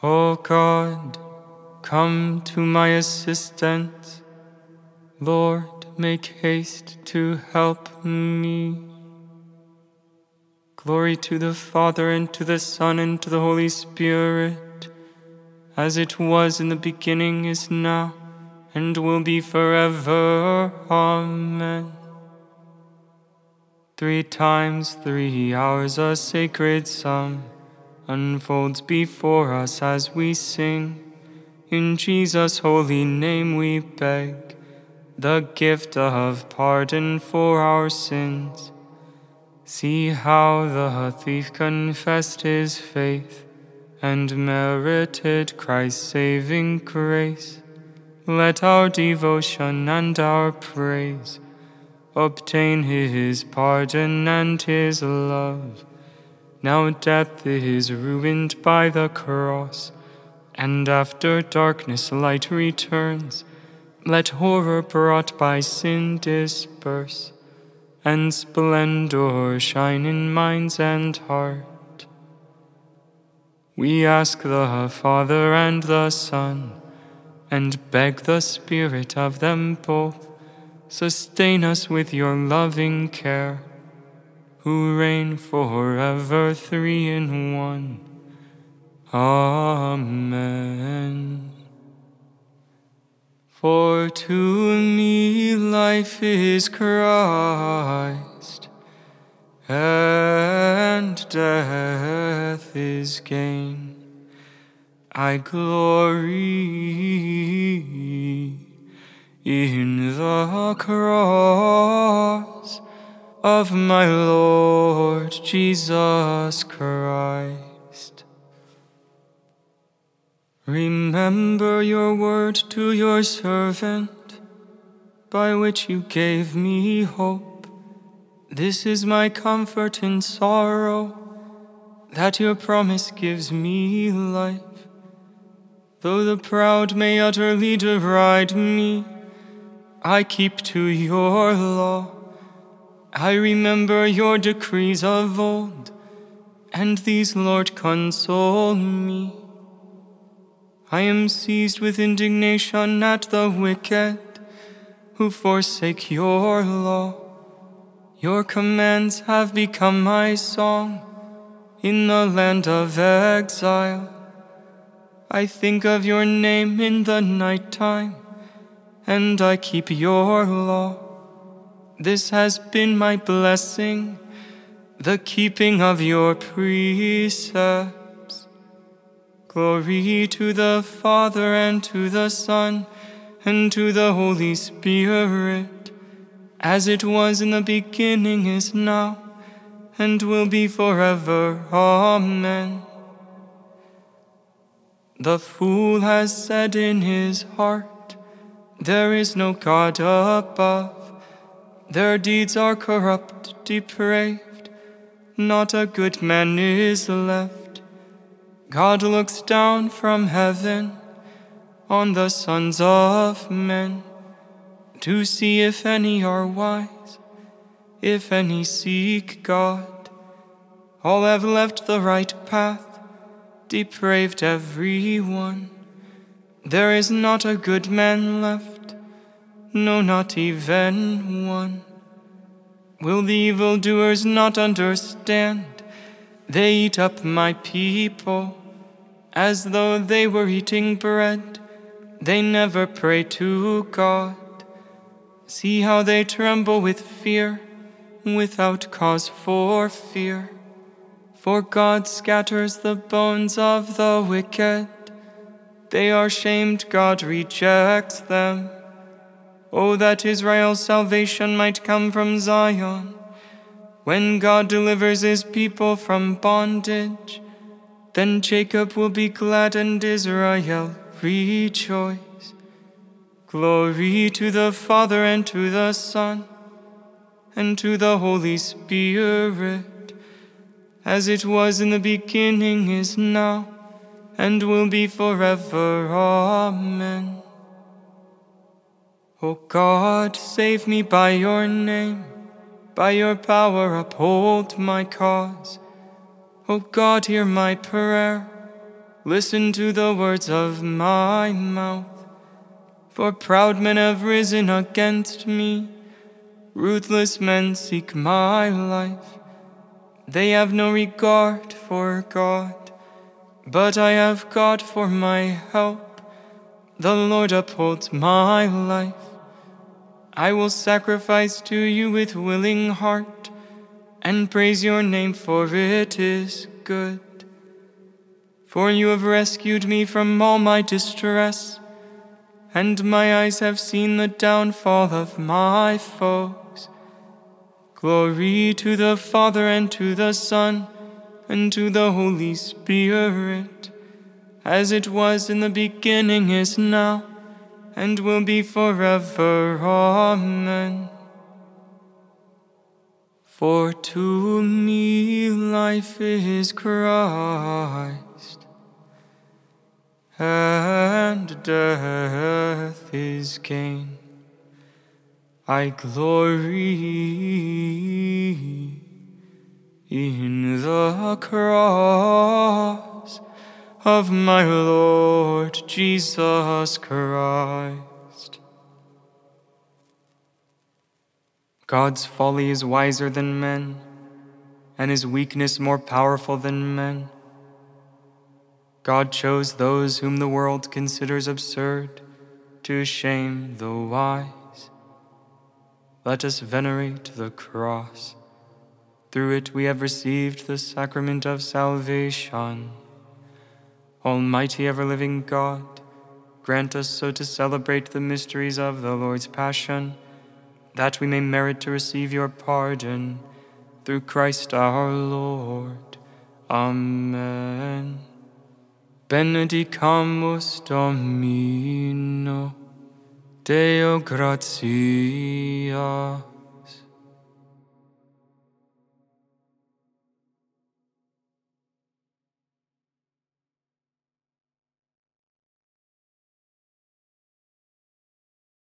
O God, come to my assistance. Lord, make haste to help me. Glory to the Father, and to the Son, and to the Holy Spirit, as it was in the beginning, is now, and will be forever. Amen. 3 times 3 hours a sacred psalm unfolds before us as we sing. In Jesus' holy name we beg the gift of pardon for our sins. See how the thief confessed his faith and merited Christ's saving grace. Let our devotion and our praise obtain his pardon and his love. Now death is ruined by the cross, and after darkness light returns. Let horror brought by sin disperse, and splendor shine in minds and heart. We ask the Father and the Son, and beg the Spirit of them both, sustain us with your loving care, who reign forever 3 in 1. Amen. For to me life is Christ, and death is gain. I glory in the cross of my Lord Jesus Christ. Remember your word to your servant, by which you gave me hope. This is my comfort in sorrow, that your promise gives me life. Though the proud may utterly deride me, I keep to your law. I remember your decrees of old, and these, Lord, console me. I am seized with indignation at the wicked, who forsake your law. Your commands have become my song in the land of exile. I think of your name in the night time, and I keep your law. This has been my blessing, the keeping of your precepts. Glory to the Father, and to the Son, and to the Holy Spirit, as it was in the beginning, is now, and will be forever. Amen. The fool has said in his heart, there is no God above. Their deeds are corrupt, depraved. Not a good man is left. God looks down from heaven on the sons of men, to see if any are wise, if any seek God. All have left the right path, depraved every one. There is not a good man left, no, not even one. Will the evildoers not understand? They eat up my people as though they were eating bread. They never pray to God. See how they tremble with fear, without cause for fear. For God scatters the bones of the wicked. They are shamed, God rejects them. Oh, that Israel's salvation might come from Zion. When God delivers his people from bondage, then Jacob will be glad and Israel rejoice. Glory to the Father, and to the Son, and to the Holy Spirit, as it was in the beginning, is now, and will be forever. Amen. O God, save me by your name. By your power uphold my cause. O God, hear my prayer. Listen to the words of my mouth. For proud men have risen against me. Ruthless men seek my life. They have no regard for God, but I have God for my help. The Lord upholds my life. I will sacrifice to you with willing heart, and praise your name, for it is good. For you have rescued me from all my distress, and my eyes have seen the downfall of my foes. Glory to the Father, and to the Son, and to the Holy Spirit, as it was in the beginning, is now, and will be forever. Amen. For to me life is Christ, and death is gain. I glory in the cross of my Lord Jesus Christ. God's folly is wiser than men, and his weakness more powerful than men. God chose those whom the world considers absurd to shame the wise. Let us venerate the cross. Through it we have received the sacrament of salvation. Almighty ever-living God, grant us so to celebrate the mysteries of the Lord's Passion, that we may merit to receive your pardon, through Christ our Lord. Amen. Benedicamus Domino, Deo gratia,